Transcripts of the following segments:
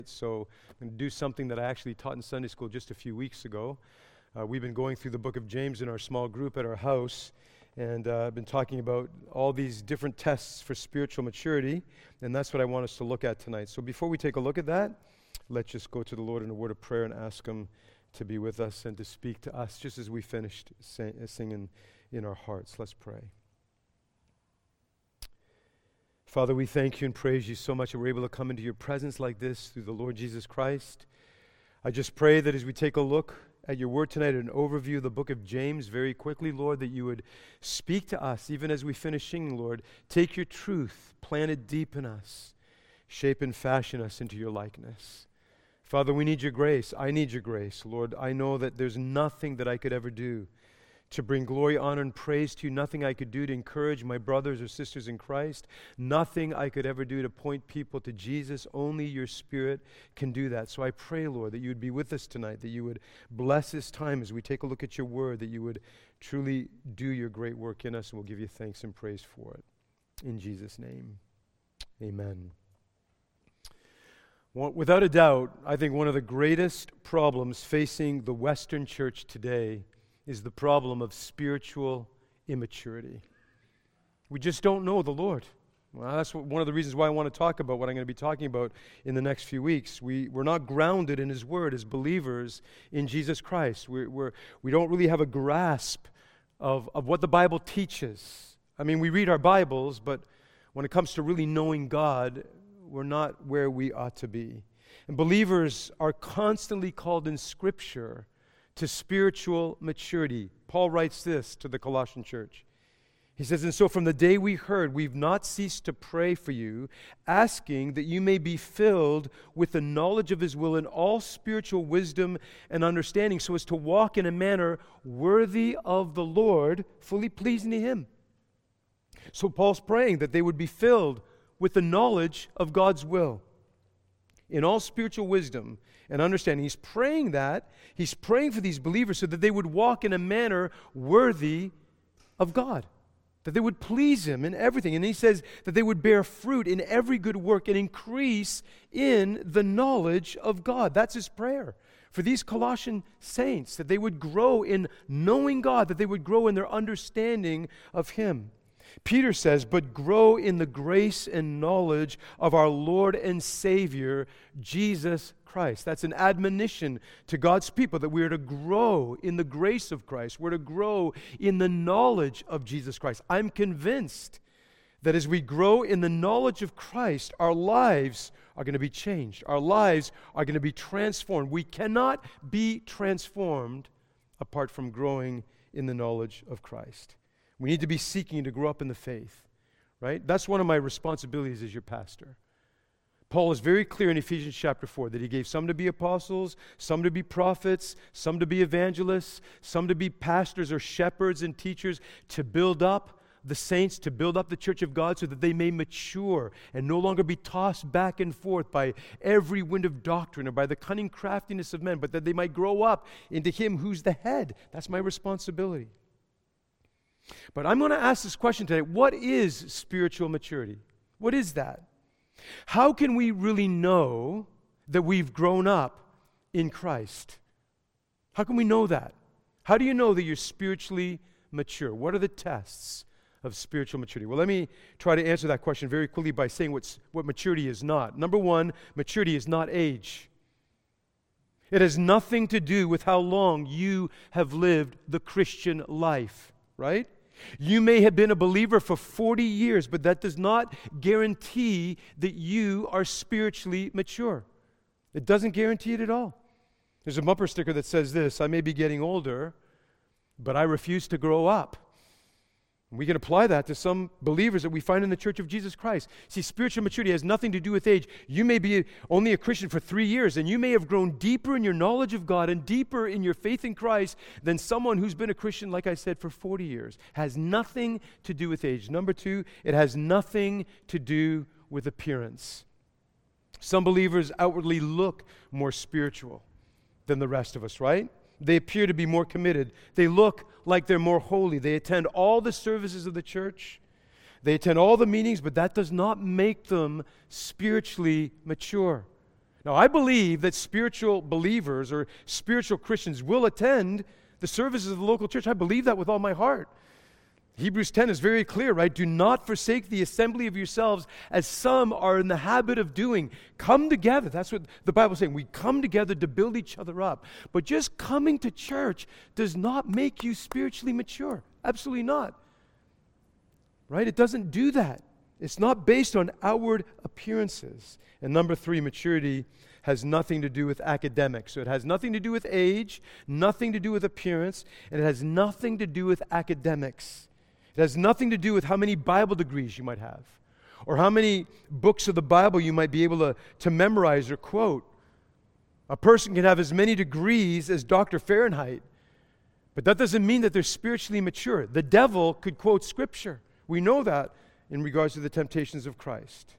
So I'm going to do something that I actually taught in Sunday school just a few weeks ago. We've been going through the book of James in our small group at our house, and I've been talking about all these different tests for spiritual maturity, and that's what I want us to look at tonight. So before we take a look at that, let's just go to the Lord in a word of prayer and ask Him to be with us and to speak to us just as we finished singing in our hearts. Let's pray. Father, we thank you and praise you so much that we're able to come into your presence like this through the Lord Jesus Christ. I just pray that as we take a look at your word tonight, an overview of the book of James very quickly, Lord, that you would speak to us even as we finish singing, Lord. Take your truth, plant it deep in us, shape and fashion us into your likeness. Father, we need your grace. I need your grace, Lord. I know that there's nothing that I could ever do to bring glory, honor, and praise to you. Nothing I could do to encourage my brothers or sisters in Christ. Nothing I could ever do to point people to Jesus. Only your Spirit can do that. So I pray, Lord, that you would be with us tonight, that you would bless this time as we take a look at your word, that you would truly do your great work in us, and we'll give you thanks and praise for it. In Jesus' name, amen. Well, without a doubt, I think one of the greatest problems facing the Western church today is the problem of spiritual immaturity. We just don't know the Lord. Well, that's one of the reasons why I want to talk about what I'm going to be talking about in the next few weeks. We're not grounded in His Word as believers in Jesus Christ. We don't really have a grasp of what the Bible teaches. I mean, we read our Bibles, but when it comes to really knowing God, we're not where we ought to be. And believers are constantly called in Scripture to spiritual maturity. Paul writes this to the Colossian church. He says, "And so from the day we heard, we've not ceased to pray for you, asking that you may be filled with the knowledge of His will in all spiritual wisdom and understanding, so as to walk in a manner worthy of the Lord, fully pleasing to Him." So Paul's praying that they would be filled with the knowledge of God's will in all spiritual wisdom and understanding. He's praying that. He's praying for these believers so that they would walk in a manner worthy of God, that they would please Him in everything. And he says that they would bear fruit in every good work and increase in the knowledge of God. That's his prayer for these Colossian saints, that they would grow in knowing God, that they would grow in their understanding of Him. Peter says, "But grow in the grace and knowledge of our Lord and Savior, Jesus Christ." That's an admonition to God's people that we are to grow in the grace of Christ. We're to grow in the knowledge of Jesus Christ. I'm convinced that as we grow in the knowledge of Christ, our lives are going to be changed. Our lives are going to be transformed. We cannot be transformed apart from growing in the knowledge of Christ. We need to be seeking to grow up in the faith, right? That's one of my responsibilities as your pastor. Paul is very clear in Ephesians chapter 4 that he gave some to be apostles, some to be prophets, some to be evangelists, some to be pastors or shepherds and teachers, to build up the saints, to build up the church of God so that they may mature and no longer be tossed back and forth by every wind of doctrine or by the cunning craftiness of men, but that they might grow up into Him who's the head. That's my responsibility. But I'm going to ask this question today. What is spiritual maturity? What is that? How can we really know that we've grown up in Christ? How can we know that? How do you know that you're spiritually mature? What are the tests of spiritual maturity? Well, let me try to answer that question very quickly by saying what maturity is not. Number one, maturity is not age. It has nothing to do with how long you have lived the Christian life. Right? You may have been a believer for 40 years, but that does not guarantee that you are spiritually mature. It doesn't guarantee it at all. There's a bumper sticker that says this: "I may be getting older, but I refuse to grow up." We can apply that to some believers that we find in the Church of Jesus Christ. See, spiritual maturity has nothing to do with age. You may be only a Christian for 3 years, and you may have grown deeper in your knowledge of God and deeper in your faith in Christ than someone who's been a Christian, like I said, for 40 years. Has nothing to do with age. Number two, it has nothing to do with appearance. Some believers outwardly look more spiritual than the rest of us, right? They appear to be more committed. They look like they're more holy. They attend all the services of the church. They attend all the meetings, but that does not make them spiritually mature. Now, I believe that spiritual believers or spiritual Christians will attend the services of the local church. I believe that with all my heart. Hebrews 10 is very clear, right? Do not forsake the assembly of yourselves as some are in the habit of doing. Come together. That's what the Bible is saying. We come together to build each other up. But just coming to church does not make you spiritually mature. Absolutely not. Right? It doesn't do that. It's not based on outward appearances. And number 3, maturity has nothing to do with academics. So it has nothing to do with age, nothing to do with appearance, and it has nothing to do with academics. It has nothing to do with how many Bible degrees you might have or how many books of the Bible you might be able to memorize or quote. A person can have as many degrees as Dr. Fahrenheit, but that doesn't mean that they're spiritually mature. The devil could quote Scripture. We know that in regards to the temptations of Christ.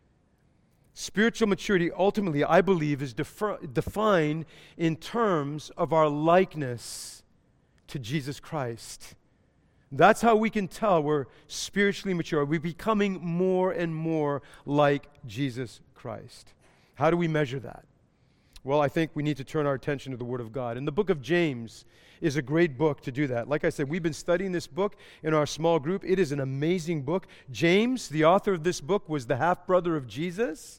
Spiritual maturity, ultimately, I believe, is defined in terms of our likeness to Jesus Christ. That's how we can tell we're spiritually mature. We're becoming more and more like Jesus Christ. How do we measure that? Well, I think we need to turn our attention to the Word of God. And the book of James is a great book to do that. Like I said, we've been studying this book in our small group. It is an amazing book. James, the author of this book, was the half-brother of Jesus.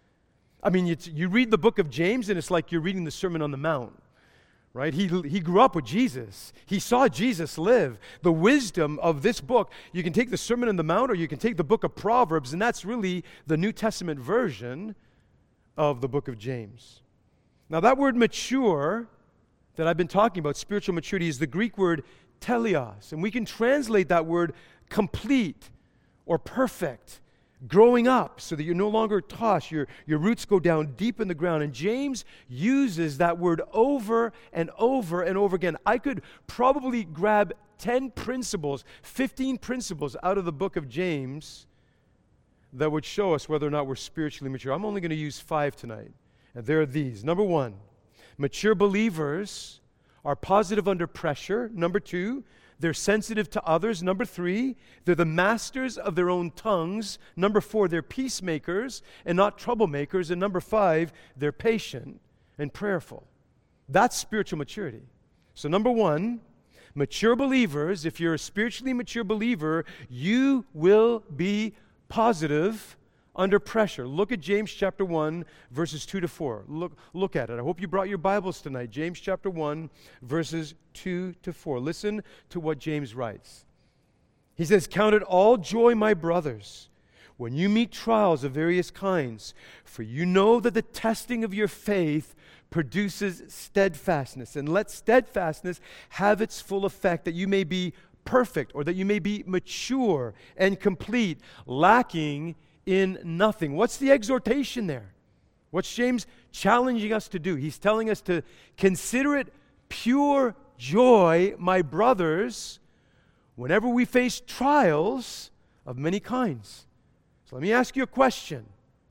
I mean, you read the book of James, and it's like you're reading the Sermon on the Mount. Right? He grew up with Jesus. He saw Jesus live. The wisdom of this book, you can take the Sermon on the Mount or you can take the book of Proverbs, and that's really the New Testament version of the book of James. Now, that word mature that I've been talking about, spiritual maturity, is the Greek word teleos. And we can translate that word complete or perfect. Growing up so that you're no longer tossed, your roots go down deep in the ground. And James uses that word over and over and over again. I could probably grab 10 principles, 15 principles out of the book of James that would show us whether or not we're spiritually mature. I'm only going to use 5 tonight. And there are these. Number 1, mature believers are positive under pressure. Number 2, they're sensitive to others. Number 3, they're the masters of their own tongues. Number 4, they're peacemakers and not troublemakers. And number 5, they're patient and prayerful. That's spiritual maturity. So number 1, mature believers, if you're a spiritually mature believer, you will be positive under pressure. Look at James chapter 1, verses 2 to 4. Look at it. I hope you brought your Bibles tonight. James chapter 1, verses 2 to 4. Listen to what James writes. He says, "Count it all joy, my brothers, when you meet trials of various kinds, for you know that the testing of your faith produces steadfastness. And let steadfastness have its full effect, that you may be perfect, or that you may be mature and complete, lacking in nothing." What's the exhortation there? What's James challenging us to do? He's telling us to consider it pure joy, my brothers, whenever we face trials of many kinds. So let me ask you a question.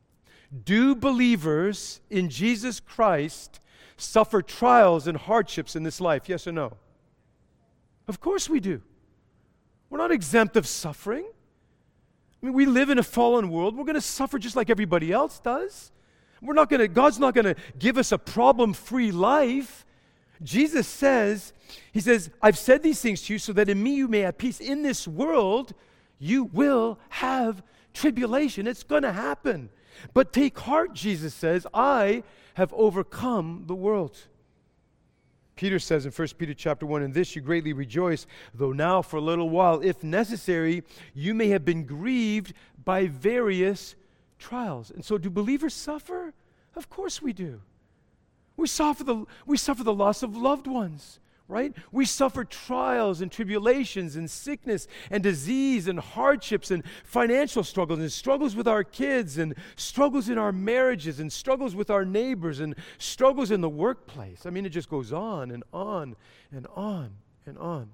Do believers in Jesus Christ suffer trials and hardships in this life? Yes or no? Of course we do. We're not exempt of suffering. I mean, we live in a fallen world. We're going to suffer just like everybody else does. God's not going to give us a problem-free life. Jesus says, He says, "I've said these things to you so that in me you may have peace." In this world, you will have tribulation. It's going to happen. But take heart, Jesus says, "I have overcome the world." Peter says in 1 Peter chapter 1, "In this you greatly rejoice, though now for a little while, if necessary, you may have been grieved by various trials." And so do believers suffer? Of course we do. We suffer the loss of loved ones, right? We suffer trials and tribulations and sickness and disease and hardships and financial struggles and struggles with our kids and struggles in our marriages and struggles with our neighbors and struggles in the workplace. I mean, it just goes on and on and on and on.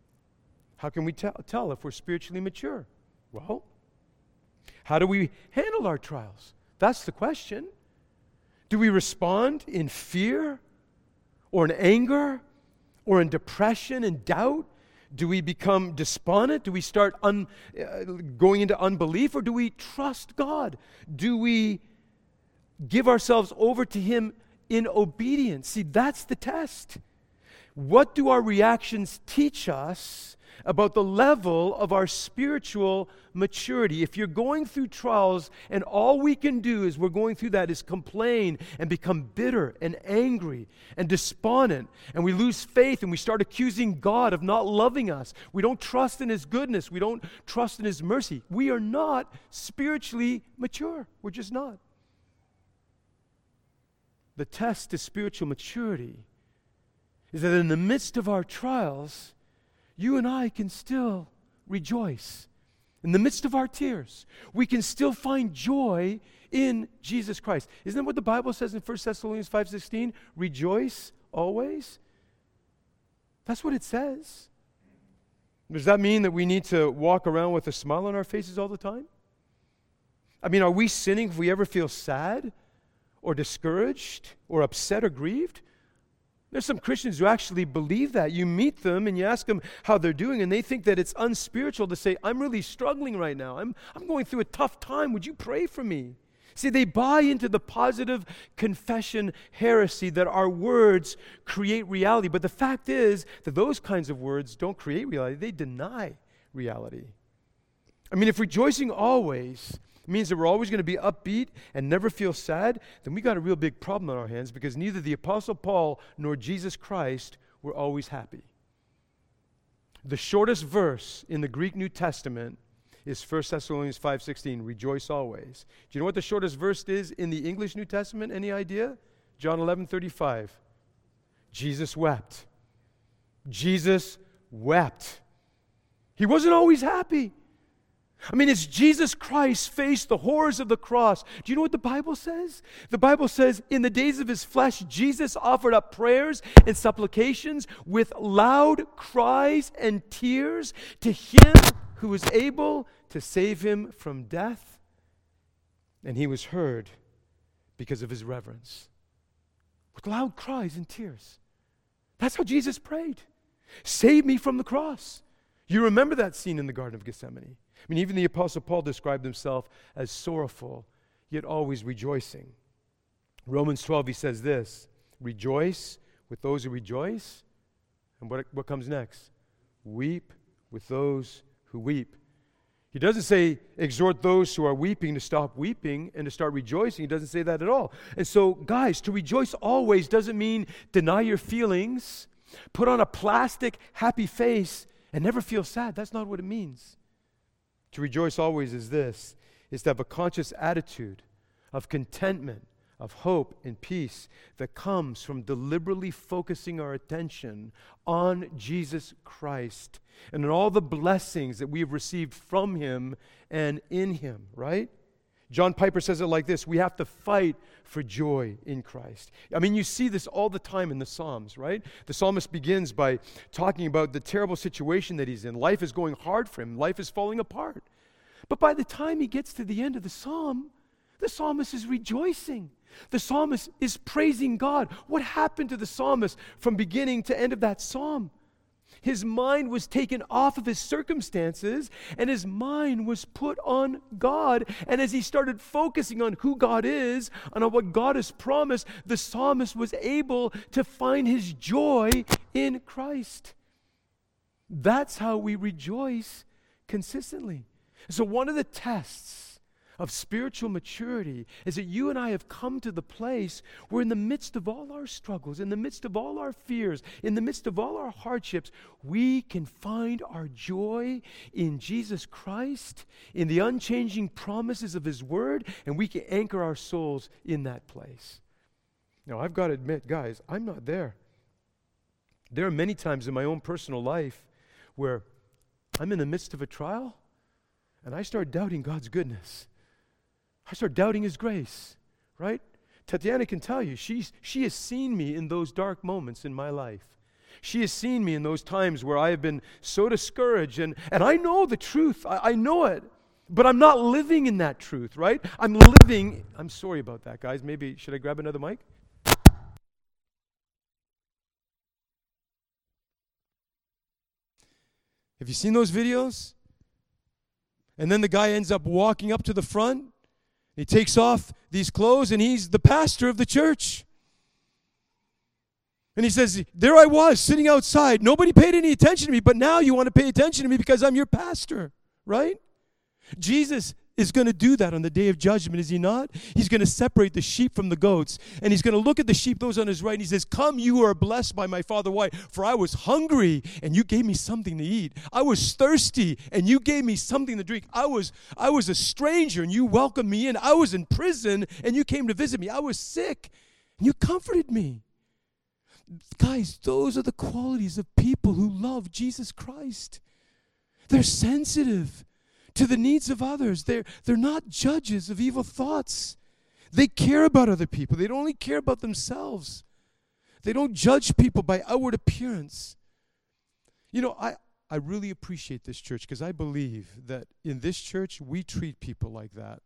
How can we tell if we're spiritually mature? Well, how do we handle our trials? That's the question. Do we respond in fear or in anger or in depression and doubt? Do we become despondent? Do we start going into unbelief, or do we trust God? Do we give ourselves over to Him in obedience. See, that's the test. What do our reactions teach us about the level of our spiritual maturity? If you're going through trials and all we can do as we're going through that is complain and become bitter and angry and despondent, and we lose faith and we start accusing God of not loving us, we don't trust in His goodness, we don't trust in His mercy, we are not spiritually mature. We're just not. The test to spiritual maturity is that in the midst of our trials, you and I can still rejoice. In the midst of our tears, we can still find joy in Jesus Christ. Isn't that what the Bible says in 1 Thessalonians 5:16? Rejoice always. That's what it says. Does that mean that we need to walk around with a smile on our faces all the time? I mean, are we sinning if we ever feel sad or discouraged or upset or grieved? There's some Christians who actually believe that. You meet them and you ask them how they're doing, and they think that it's unspiritual to say, I'm really struggling right now. I'm going through a tough time. Would you pray for me? See, they buy into the positive confession heresy that our words create reality. But the fact is that those kinds of words don't create reality. They deny reality. I mean, if rejoicing always means that we're always going to be upbeat and never feel sad, then we got a real big problem on our hands, because neither the Apostle Paul nor Jesus Christ were always happy. The shortest verse in the Greek New Testament is 1 Thessalonians 5:16, rejoice always. Do you know what the shortest verse is in the English New Testament? Any idea? John 11:35. Jesus wept. Jesus wept. He wasn't always happy. I mean, as Jesus Christ faced the horrors of the cross, do you know what the Bible says? The Bible says, in the days of His flesh, Jesus offered up prayers and supplications with loud cries and tears to Him who was able to save Him from death. And He was heard because of His reverence. With loud cries and tears. That's how Jesus prayed. Save me from the cross. You remember that scene in the Garden of Gethsemane. I mean, even the Apostle Paul described himself as sorrowful, yet always rejoicing. Romans 12, he says this, rejoice with those who rejoice. And what comes next? Weep with those who weep. He doesn't say exhort those who are weeping to stop weeping and to start rejoicing. He doesn't say that at all. And so, guys, to rejoice always doesn't mean deny your feelings, put on a plastic happy face, and never feel sad. That's not what it means. To rejoice always is this, is to have a conscious attitude of contentment, of hope and peace that comes from deliberately focusing our attention on Jesus Christ and on all the blessings that we have received from Him and in Him, right? John Piper says it like this, we have to fight for joy in Christ. I mean, you see this all the time in the Psalms, right? The psalmist begins by talking about the terrible situation that he's in. Life is going hard for him. Life is falling apart. But by the time he gets to the end of the psalm, the psalmist is rejoicing. The psalmist is praising God. What happened to the psalmist from beginning to end of that psalm? His mind was taken off of his circumstances, and his mind was put on God. And as he started focusing on who God is and on what God has promised, the psalmist was able to find his joy in Christ. That's how we rejoice consistently. So one of the tests of spiritual maturity is that you and I have come to the place where in the midst of all our struggles, in the midst of all our fears, in the midst of all our hardships, we can find our joy in Jesus Christ, in the unchanging promises of His Word, and we can anchor our souls in that place. Now, I've got to admit, guys, I'm not there. There are many times in my own personal life where I'm in the midst of a trial and I start doubting God's goodness. I start doubting His grace, right? Tatiana can tell you, she has seen me in those dark moments in my life. She has seen me in those times where I have been so discouraged, and I know the truth. I know it, but I'm not living in that truth, right? I'm sorry about that, guys. Maybe, should I grab another mic? Have you seen those videos? And then the guy ends up walking up to the front. He takes off these clothes, and he's the pastor of the church. And he says, there I was, sitting outside. Nobody paid any attention to me, but now you want to pay attention to me because I'm your pastor, right? Jesus is going to do that on the day of judgment, is he not? He's going to separate the sheep from the goats, and he's going to look at the sheep, those on his right, and he says, come, you who are blessed by my Father. Why? For I was hungry, and you gave me something to eat. I was thirsty, and you gave me something to drink. I was a stranger, and you welcomed me in. I was in prison, and you came to visit me. I was sick, and you comforted me. Guys, those are the qualities of people who love Jesus Christ. They're sensitive to the needs of others. They're not judges of evil thoughts. They care about other people. They don't only care about themselves. They don't judge people by outward appearance. You know, I really appreciate this church because I believe that in this church we treat people like that.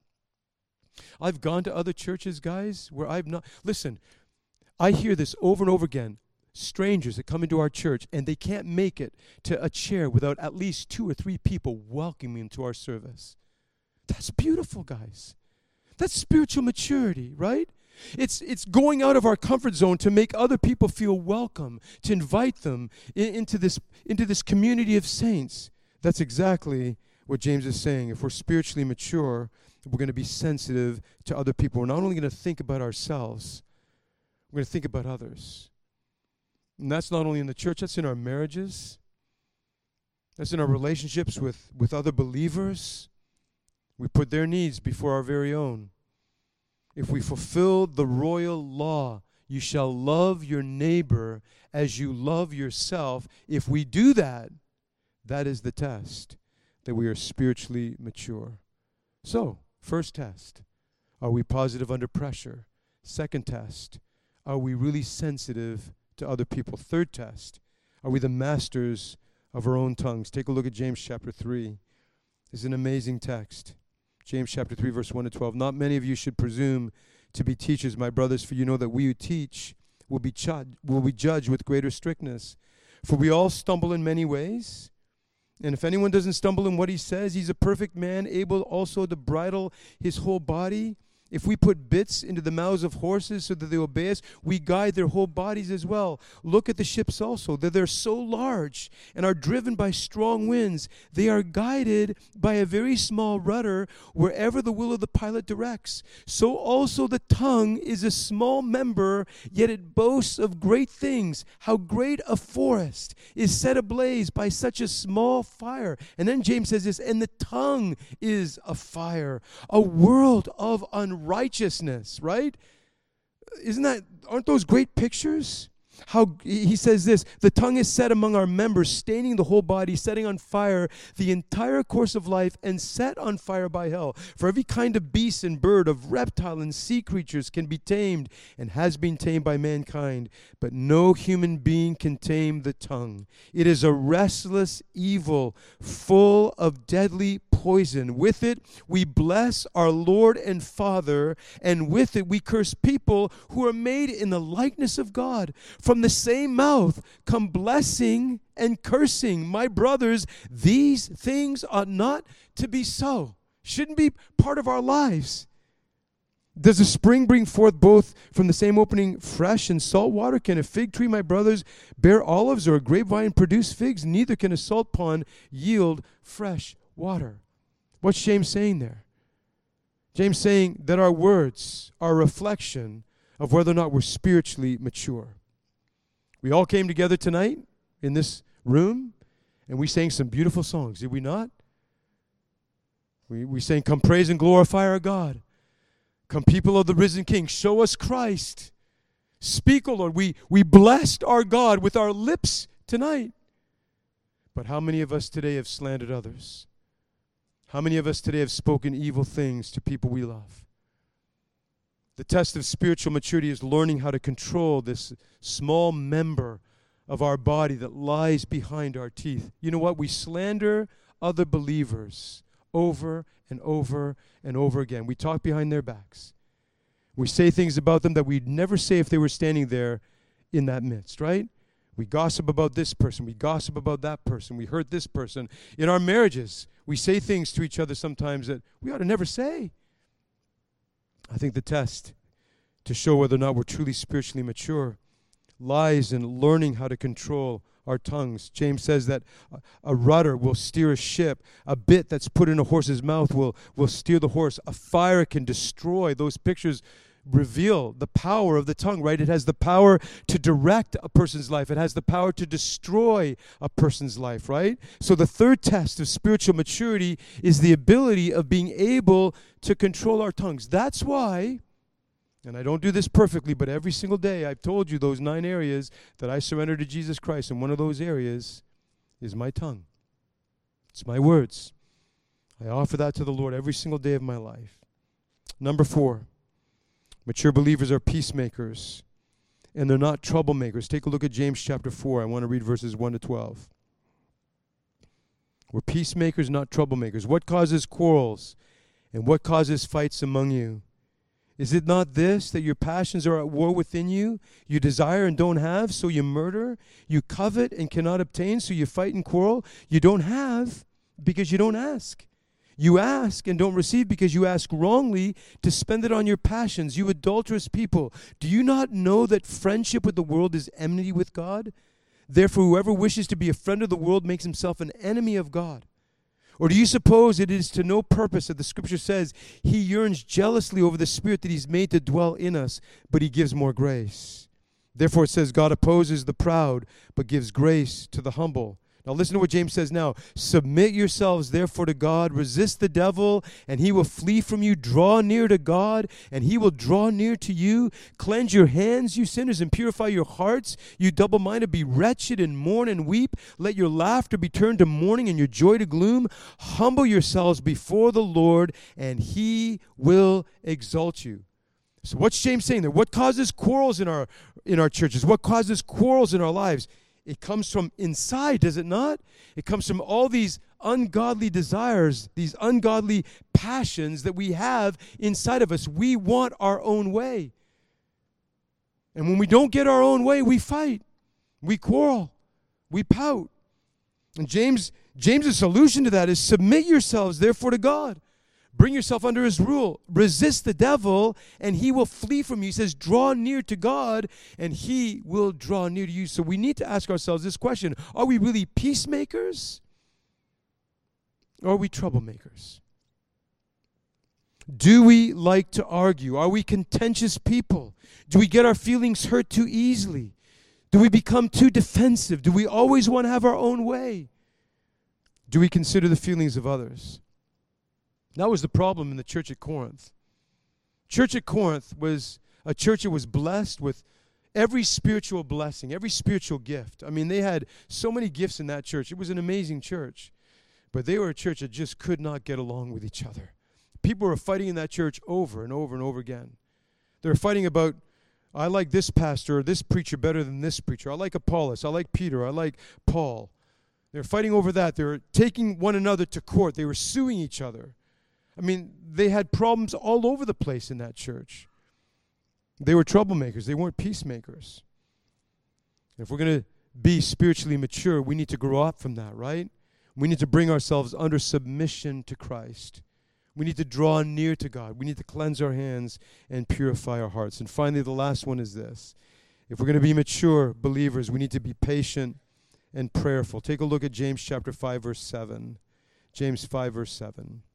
I've gone to other churches, guys, where I've not... Listen, I hear this over and over again. Strangers that come into our church and they can't make it to a chair without at least 2 or 3 people welcoming them to our service. That's beautiful, guys. That's spiritual maturity, right? It's going out of our comfort zone to make other people feel welcome, to invite them into this community of saints. That's exactly what James is saying. If we're spiritually mature, we're going to be sensitive to other people. We're not only going to think about ourselves, we're going to think about others. And that's not only in the church, that's in our marriages. That's in our relationships with other believers. We put their needs before our very own. If we fulfill the royal law, you shall love your neighbor as you love yourself. If we do that, that is the test that we are spiritually mature. So, first test, are we positive under pressure? Second test, are we really sensitive to other people? Third test, are we the masters of our own tongues? Take a look at James chapter 3. It's an amazing text. James chapter 3, verse 1 to 12. Not many of you should presume to be teachers, my brothers, for you know that we who teach will be judged with greater strictness. For we all stumble in many ways. And if anyone doesn't stumble in what he says, he's a perfect man, able also to bridle his whole body. If we put bits into the mouths of horses so that they obey us, we guide their whole bodies as well. Look at the ships also, that they're so large and are driven by strong winds. They are guided by a very small rudder wherever the will of the pilot directs. So also the tongue is a small member, yet it boasts of great things. How great a forest is set ablaze by such a small fire. And then James says this, and the tongue is a fire, a world of unrighteousness, right? Aren't those great pictures? How he says this, the tongue is set among our members, staining the whole body, setting on fire the entire course of life, and set on fire by hell. For every kind of beast and bird, of reptile and sea creatures can be tamed and has been tamed by mankind, but no human being can tame the tongue. It is a restless evil, full of deadly poison. With it we bless our Lord and Father, and with it we curse people who are made in the likeness of God. From the same mouth come blessing and cursing. My brothers, these things ought not to be so. Shouldn't be part of our lives. Does a spring bring forth both from the same opening fresh and salt water? Can a fig tree, my brothers, bear olives, or a grapevine produce figs? Neither can a salt pond yield fresh water. What's James saying there? James saying that our words are a reflection of whether or not we're spiritually mature. We all came together tonight in this room, and we sang some beautiful songs, did we not? We sang, come praise and glorify our God. Come people of the risen King, show us Christ. Speak, O Lord. We blessed our God with our lips tonight. But how many of us today have slandered others? How many of us today have spoken evil things to people we love? The test of spiritual maturity is learning how to control this small member of our body that lies behind our teeth. You know what? We slander other believers over and over and over again. We talk behind their backs. We say things about them that we'd never say if they were standing there in that midst, right? We gossip about this person. We gossip about that person. We hurt this person. In our marriages, we say things to each other sometimes that we ought to never say. I think the test to show whether or not we're truly spiritually mature lies in learning how to control our tongues. James says that a rudder will steer a ship. A bit that's put in a horse's mouth will steer the horse. A fire can destroy. Those pictures reveal the power of the tongue, right? It has the power to direct a person's life. It has the power to destroy a person's life, right? So the third test of spiritual maturity is the ability of being able to control our tongues. That's why, and I don't do this perfectly, but every single day I've told you those 9 areas that I surrender to Jesus Christ, and one of those areas is my tongue. It's my words. I offer that to the Lord every single day of my life. Number 4, mature believers are peacemakers, and they're not troublemakers. Take a look at James chapter 4. I want to read verses 1 to 12. We're peacemakers, not troublemakers. What causes quarrels, and what causes fights among you? Is it not this, that your passions are at war within you? You desire and don't have, so you murder. You covet and cannot obtain, so you fight and quarrel. You don't have because you don't ask. You ask and don't receive because you ask wrongly to spend it on your passions. You adulterous people, do you not know that friendship with the world is enmity with God? Therefore, whoever wishes to be a friend of the world makes himself an enemy of God. Or do you suppose it is to no purpose that the Scripture says he yearns jealously over the Spirit that he's made to dwell in us, but he gives more grace? Therefore it says God opposes the proud, but gives grace to the humble. Now listen to what James says now. Submit yourselves therefore to God. Resist the devil, and he will flee from you. Draw near to God, and he will draw near to you. Cleanse your hands, you sinners, and purify your hearts. You double-minded, be wretched and mourn and weep. Let your laughter be turned to mourning and your joy to gloom. Humble yourselves before the Lord, and he will exalt you. So what's James saying there? What causes quarrels in our churches? What causes quarrels in our lives? It comes from inside, does it not? It comes from all these ungodly desires, these ungodly passions that we have inside of us. We want our own way. And when we don't get our own way, we fight, we quarrel, we pout. And James' solution to that is submit yourselves therefore to God. Bring yourself under his rule. Resist the devil, and he will flee from you. He says, draw near to God, and he will draw near to you. So we need to ask ourselves this question. Are we really peacemakers, or are we troublemakers? Do we like to argue? Are we contentious people? Do we get our feelings hurt too easily? Do we become too defensive? Do we always want to have our own way? Do we consider the feelings of others? That was the problem in the church at Corinth. Church at Corinth was a church that was blessed with every spiritual blessing, every spiritual gift. I mean, they had so many gifts in that church. It was an amazing church. But they were a church that just could not get along with each other. People were fighting in that church over and over and over again. They were fighting about, I like this pastor or this preacher better than this preacher. I like Apollos. I like Peter. I like Paul. They were fighting over that. They were taking one another to court. They were suing each other. I mean, they had problems all over the place in that church. They were troublemakers. They weren't peacemakers. If we're going to be spiritually mature, we need to grow up from that, right? We need to bring ourselves under submission to Christ. We need to draw near to God. We need to cleanse our hands and purify our hearts. And finally, the last one is this. If we're going to be mature believers, we need to be patient and prayerful. Take a look at James chapter 5, verse 7. James 5, verse 7.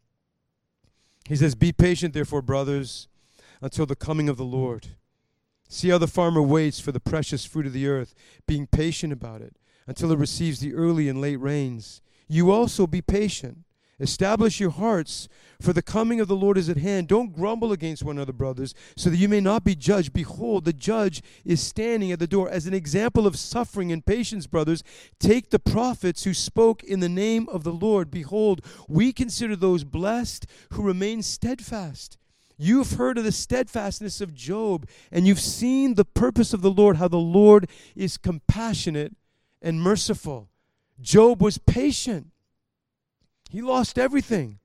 He says, be patient, therefore, brothers, until the coming of the Lord. See how the farmer waits for the precious fruit of the earth, being patient about it, until it receives the early and late rains. You also be patient. Establish your hearts, for the coming of the Lord is at hand. Don't grumble against one another, brothers, so that you may not be judged. Behold, the judge is standing at the door. As an example of suffering and patience, brothers, take the prophets who spoke in the name of the Lord. Behold, we consider those blessed who remain steadfast. You've heard of the steadfastness of Job, and you've seen the purpose of the Lord, how the Lord is compassionate and merciful. Job was patient. He lost everything.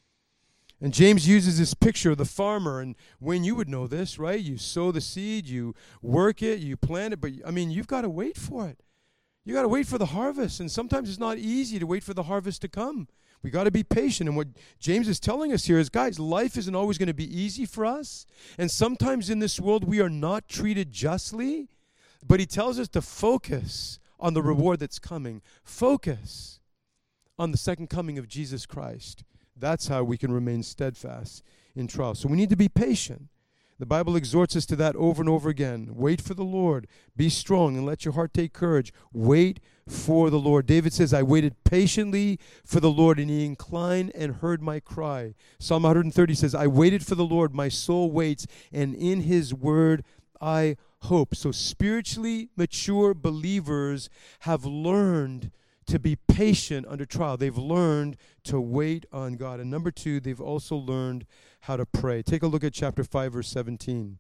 And James uses this picture of the farmer, and Wayne, you would know this, right? You sow the seed, you work it, you plant it, but I mean, you've got to wait for it. You got to wait for the harvest, and sometimes it's not easy to wait for the harvest to come. We got to be patient. And what James is telling us here is, guys, life isn't always going to be easy for us. And sometimes in this world we are not treated justly. But he tells us to focus on the reward that's coming. Focus on the second coming of Jesus Christ. That's how we can remain steadfast in trials. So we need to be patient. The Bible exhorts us to that over and over again. Wait for the Lord. Be strong and let your heart take courage. Wait for the Lord. David says, I waited patiently for the Lord, and he inclined and heard my cry. Psalm 130 says, I waited for the Lord. My soul waits, and in his word I hope. So spiritually mature believers have learned to be patient under trial. They've learned to wait on God. And number two, they've also learned how to pray. Take a look at chapter 5, verse 17.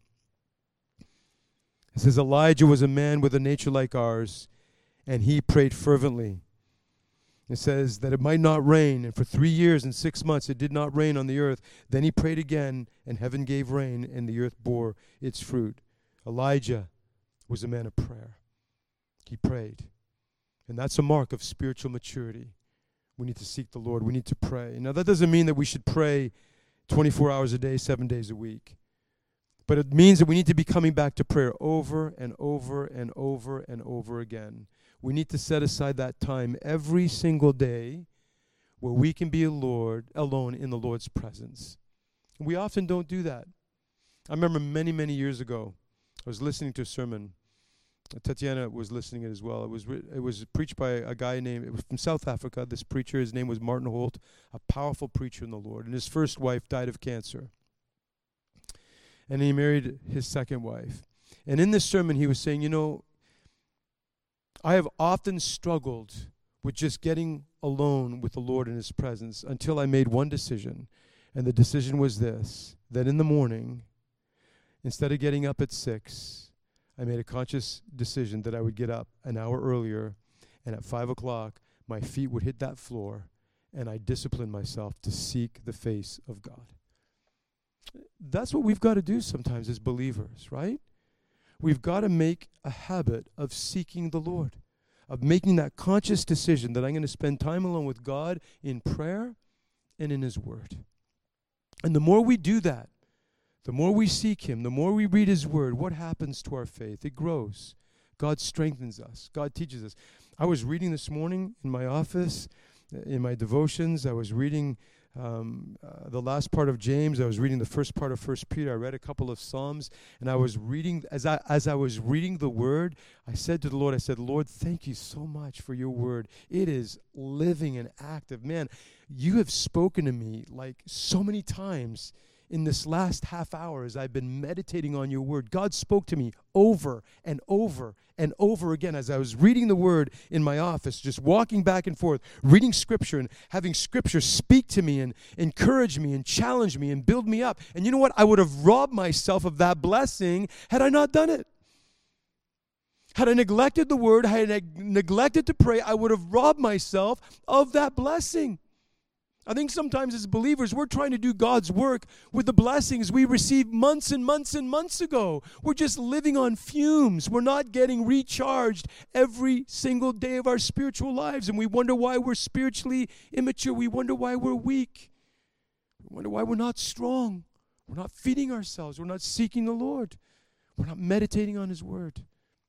It says, Elijah was a man with a nature like ours, and he prayed fervently. It says that it might not rain, and for 3 years and 6 months it did not rain on the earth. Then he prayed again, and heaven gave rain, and the earth bore its fruit. Elijah was a man of prayer. He prayed. And that's a mark of spiritual maturity. We need to seek the Lord. We need to pray. Now, that doesn't mean that we should pray 24 hours a day, 7 days a week. But it means that we need to be coming back to prayer over and over and over and over again. We need to set aside that time every single day where we can be alone in the Lord's presence. We often don't do that. I remember many, many years ago, I was listening to a sermon. Tatiana was listening as well. It was preached by a guy it was from South Africa. This preacher, his name was Martin Holt, a powerful preacher in the Lord. And his first wife died of cancer. And he married his second wife. And in this sermon, he was saying, I have often struggled with just getting alone with the Lord in his presence until I made one decision. And the decision was this, that in the morning, instead of getting up at 6, I made a conscious decision that I would get up an hour earlier, and at 5 o'clock, my feet would hit that floor, and I disciplined myself to seek the face of God. That's what we've got to do sometimes as believers, right? We've got to make a habit of seeking the Lord, of making that conscious decision that I'm going to spend time alone with God in prayer and in his word. And the more we do that, the more we seek him, the more we read his word, what happens to our faith? It grows. God strengthens us. God teaches us. I was reading this morning in my office, in my devotions. I was reading the last part of James. I was reading the first part of 1 Peter. I read a couple of Psalms, and I was reading, as I was reading the word, I said to the Lord, Lord, thank you so much for your word. It is living and active. Man, you have spoken to me like so many times in this last half hour as I've been meditating on your word. God spoke to me over and over and over again as I was reading the word in my office, just walking back and forth, reading scripture and having scripture speak to me and encourage me and challenge me and build me up. And you know what? I would have robbed myself of that blessing had I not done it. Had I neglected the word, had I neglected to pray, I would have robbed myself of that blessing. I think sometimes as believers, we're trying to do God's work with the blessings we received months and months and months ago. We're just living on fumes. We're not getting recharged every single day of our spiritual lives, and we wonder why we're spiritually immature. We wonder why we're weak. We wonder why we're not strong. We're not feeding ourselves. We're not seeking the Lord. We're not meditating on his word.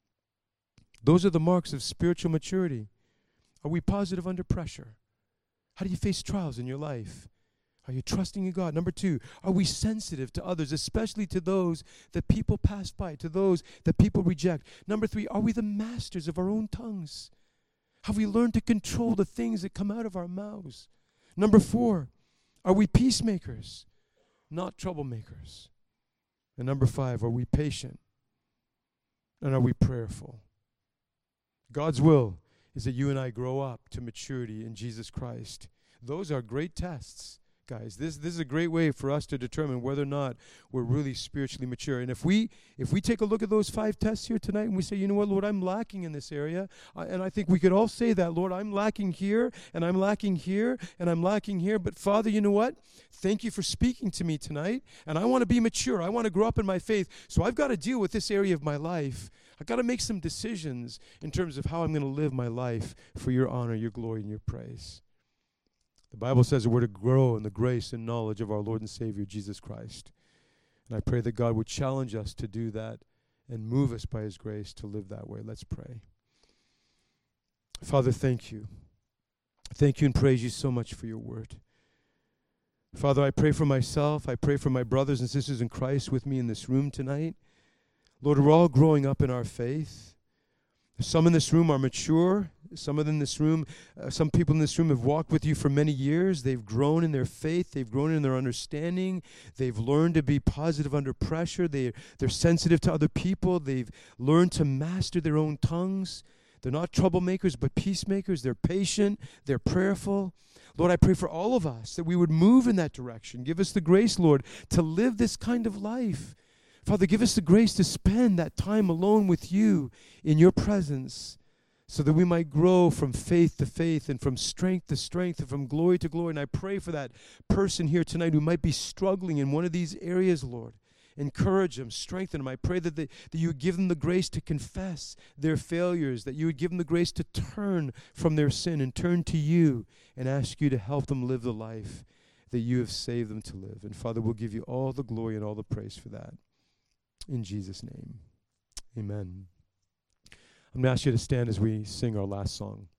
Those are the marks of spiritual maturity. Are we positive under pressure? How do you face trials in your life? Are you trusting in God? Number 2, are we sensitive to others, especially to those that people pass by, to those that people reject? Number 3, are we the masters of our own tongues? Have we learned to control the things that come out of our mouths? Number 4, are we peacemakers, not troublemakers? And number 5, are we patient? And are we prayerful? God's will is that you and I grow up to maturity in Jesus Christ. Those are great tests, guys. This is a great way for us to determine whether or not we're really spiritually mature. And if we take a look at those 5 tests here tonight and we say, you know what, Lord, I'm lacking in this area, and I think we could all say that, Lord, I'm lacking here, and I'm lacking here, and I'm lacking here, but Father, you know what? Thank you for speaking to me tonight, and I want to be mature. I want to grow up in my faith, so I've got to deal with this area of my life. I've got to make some decisions in terms of how I'm going to live my life for your honor, your glory, and your praise. The The Bible says that we're to grow in the grace and knowledge of our Lord and Savior, Jesus Christ. And I pray that God would challenge us to do that and move us by his grace to live that way. Let's pray. Father, thank you. Thank you and praise you so much for your word. Father, I pray for myself. I pray for my brothers and sisters in Christ with me in this room tonight. Lord, we're all growing up in our faith. Some in this room are mature. Some people in this room have walked with you for many years. They've grown in their faith. They've grown in their understanding. They've learned to be positive under pressure. They're sensitive to other people. They've learned to master their own tongues. They're not troublemakers, but peacemakers. They're patient. They're prayerful. Lord, I pray for all of us that we would move in that direction. Give us the grace, Lord, to live this kind of life. Father, give us the grace to spend that time alone with you in your presence so that we might grow from faith to faith and from strength to strength and from glory to glory. And I pray for that person here tonight who might be struggling in one of these areas, Lord. Encourage them, strengthen them. I pray that you would give them the grace to confess their failures, that you would give them the grace to turn from their sin and turn to you and ask you to help them live the life that you have saved them to live. And Father, we'll give you all the glory and all the praise for that. In Jesus' name, amen. I'm going to ask you to stand as we sing our last song.